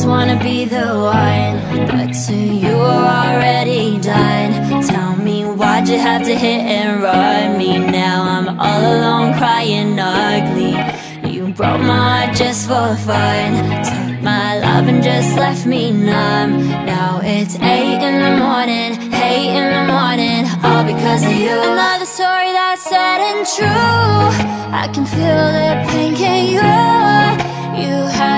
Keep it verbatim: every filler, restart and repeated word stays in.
just wanna be the one, but to you are already done. Tell me, why'd you have to hit and run me? Now I'm all alone crying ugly. You broke my heart just for fun, took my love and just left me numb. Now it's eight in the morning, eight in the morning, all because of you. Another story that's sad and true. I can feel the pain, can you? You have